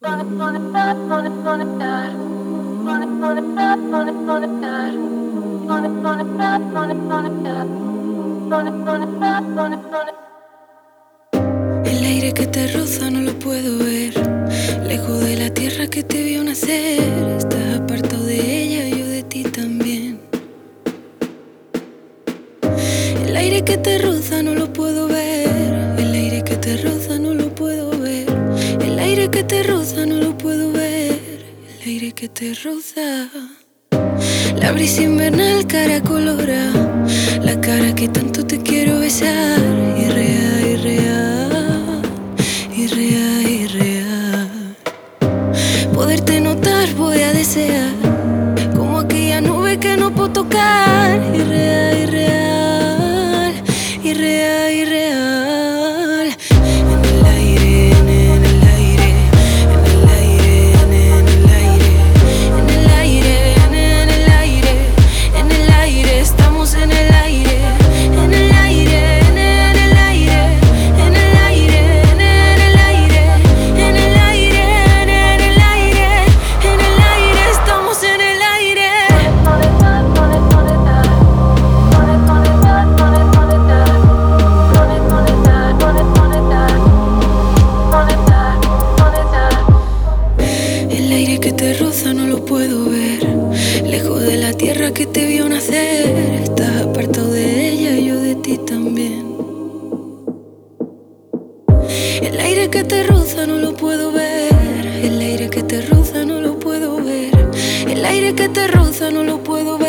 El aire que te roza no lo puedo ver, lejos de la tierra que te vio nacer. Estás apartado de ella, yo de ti también. El aire que te roza no lo puedo ver, el aire que te roza no lo puedo ver, el aire que te roza no lo puedo ver, el aire que te roza. La brisa invernal caracolora, la cara que tanto te quiero besar. Irreal, irreal, irreal, irreal. Poderte notar voy a desear, como aquella nube que no puedo tocar. Irreal, irreal, irreal, irreal. En el aire, en el aire, en el aire, en el aire, en el aire, en el aire, en el aire, estamos en el aire, en el aire, en el aire, en el aire, en el aire, en el aire, en el aire, en el aire, estamos en el aire. El aire que te roza no lo puedo ver, lejos de la tierra que te vio nacer. Estás apartado de ella y yo de ti también. El aire que te roza no lo puedo ver, el aire que te roza no lo puedo ver, el aire que te roza no lo puedo ver.